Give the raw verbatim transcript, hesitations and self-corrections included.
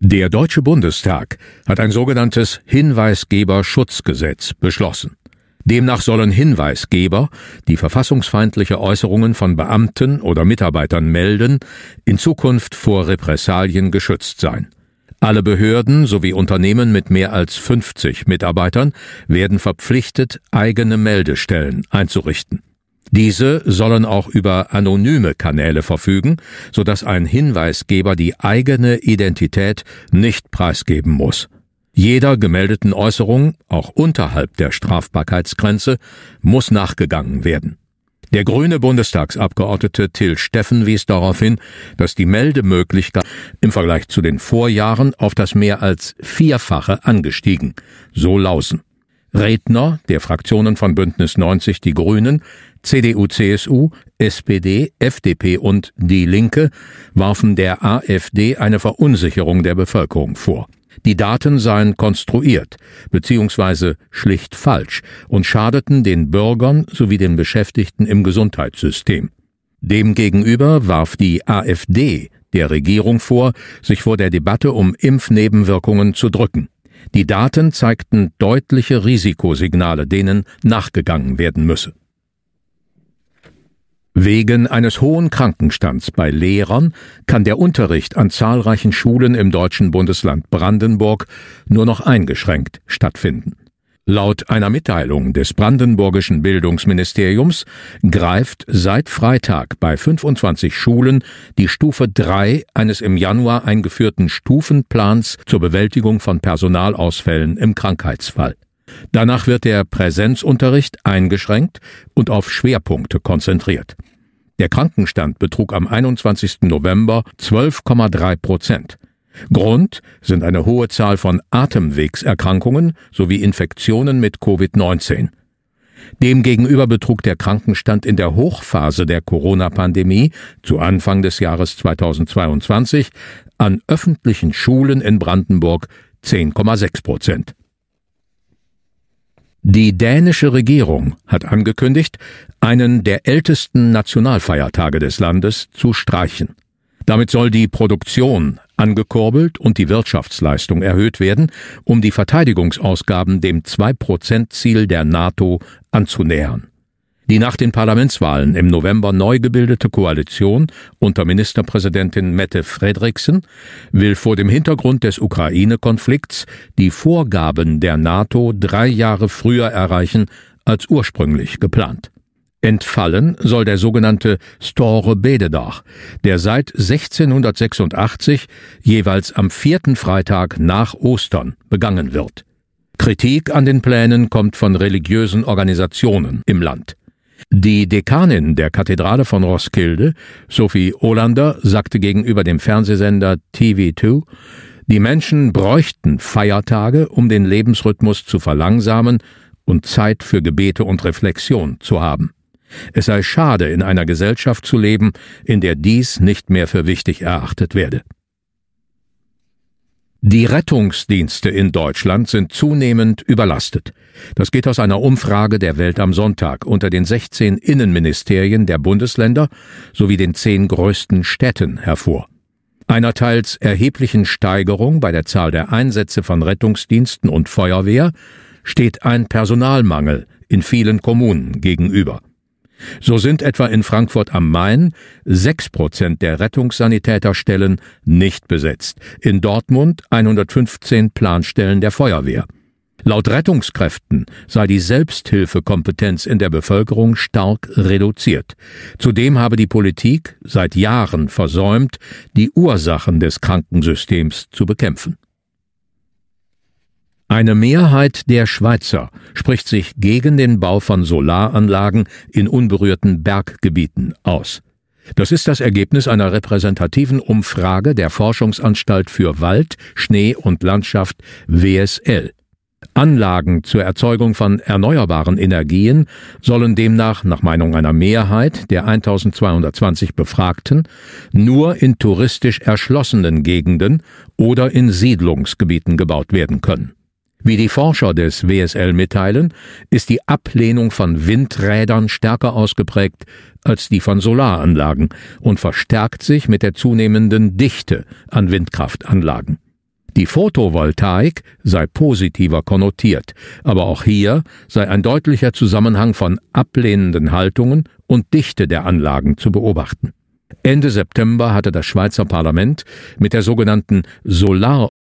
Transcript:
Der Deutsche Bundestag hat ein sogenanntes Hinweisgeberschutzgesetz beschlossen. Demnach sollen Hinweisgeber, die verfassungsfeindliche Äußerungen von Beamten oder Mitarbeitern melden, in Zukunft vor Repressalien geschützt sein. Alle Behörden sowie Unternehmen mit mehr als fünfzig Mitarbeitern werden verpflichtet, eigene Meldestellen einzurichten. Diese sollen auch über anonyme Kanäle verfügen, sodass ein Hinweisgeber die eigene Identität nicht preisgeben muss. Jeder gemeldeten Äußerung, auch unterhalb der Strafbarkeitsgrenze, muss nachgegangen werden. Der grüne Bundestagsabgeordnete Till Steffen wies darauf hin, dass die Meldemöglichkeit im Vergleich zu den Vorjahren auf das mehr als Vierfache angestiegen, so Lausen. Redner der Fraktionen von Bündnis neunzig Die Grünen, C D U C S U, S P D, F D P und Die Linke warfen der AfD eine Verunsicherung der Bevölkerung vor. Die Daten seien konstruiert bzw. schlicht falsch und schadeten den Bürgern sowie den Beschäftigten im Gesundheitssystem. Demgegenüber warf die AfD der Regierung vor, sich vor der Debatte um Impfnebenwirkungen zu drücken. Die Daten zeigten deutliche Risikosignale, denen nachgegangen werden müsse. Wegen eines hohen Krankenstands bei Lehrern kann der Unterricht an zahlreichen Schulen im deutschen Bundesland Brandenburg nur noch eingeschränkt stattfinden. Laut einer Mitteilung des brandenburgischen Bildungsministeriums greift seit Freitag bei fünfundzwanzig Schulen die Stufe drei eines im Januar eingeführten Stufenplans zur Bewältigung von Personalausfällen im Krankheitsfall. Danach wird der Präsenzunterricht eingeschränkt und auf Schwerpunkte konzentriert. Der Krankenstand betrug am einundzwanzigsten November zwölf Komma drei Prozent. Grund sind eine hohe Zahl von Atemwegserkrankungen sowie Infektionen mit Covid neunzehn. Demgegenüber betrug der Krankenstand in der Hochphase der Corona-Pandemie zu Anfang des Jahres zweitausendzweiundzwanzig an öffentlichen Schulen in Brandenburg zehn Komma sechs Prozent. Die dänische Regierung hat angekündigt, einen der ältesten Nationalfeiertage des Landes zu streichen. Damit soll die Produktion angekurbelt und die Wirtschaftsleistung erhöht werden, um die Verteidigungsausgaben dem zwei Prozent Ziel der NATO anzunähern. Die nach den Parlamentswahlen im November neu gebildete Koalition unter Ministerpräsidentin Mette Frederiksen will vor dem Hintergrund des Ukraine-Konflikts die Vorgaben der NATO drei Jahre früher erreichen als ursprünglich geplant. Entfallen soll der sogenannte Store Bededag, der seit sechzehnhundertsechsundachtzig jeweils am vierten Freitag nach Ostern begangen wird. Kritik an den Plänen kommt von religiösen Organisationen im Land. Die Dekanin der Kathedrale von Roskilde, Sophie Olander, sagte gegenüber dem Fernsehsender T V zwei, die Menschen bräuchten Feiertage, um den Lebensrhythmus zu verlangsamen und Zeit für Gebete und Reflexion zu haben. Es sei schade, in einer Gesellschaft zu leben, in der dies nicht mehr für wichtig erachtet werde. Die Rettungsdienste in Deutschland sind zunehmend überlastet. Das geht aus einer Umfrage der Welt am Sonntag unter den sechzehn Innenministerien der Bundesländer sowie den zehn größten Städten hervor. Einer teils erheblichen Steigerung bei der Zahl der Einsätze von Rettungsdiensten und Feuerwehr steht ein Personalmangel in vielen Kommunen gegenüber. So sind etwa in Frankfurt am Main sechs Prozent der Rettungssanitäterstellen nicht besetzt, in Dortmund hundertfünfzehn Planstellen der Feuerwehr. Laut Rettungskräften sei die Selbsthilfekompetenz in der Bevölkerung stark reduziert. Zudem habe die Politik seit Jahren versäumt, die Ursachen des Krankensystems zu bekämpfen. Eine Mehrheit der Schweizer spricht sich gegen den Bau von Solaranlagen in unberührten Berggebieten aus. Das ist das Ergebnis einer repräsentativen Umfrage der Forschungsanstalt für Wald, Schnee und Landschaft W S L. Anlagen zur Erzeugung von erneuerbaren Energien sollen demnach nach Meinung einer Mehrheit der eintausendzweihundertzwanzig Befragten nur in touristisch erschlossenen Gegenden oder in Siedlungsgebieten gebaut werden können. Wie die Forscher des W S L mitteilen, ist die Ablehnung von Windrädern stärker ausgeprägt als die von Solaranlagen und verstärkt sich mit der zunehmenden Dichte an Windkraftanlagen. Die Photovoltaik sei positiver konnotiert, aber auch hier sei ein deutlicher Zusammenhang von ablehnenden Haltungen und Dichte der Anlagen zu beobachten. Ende September hatte das Schweizer Parlament mit der sogenannten Solar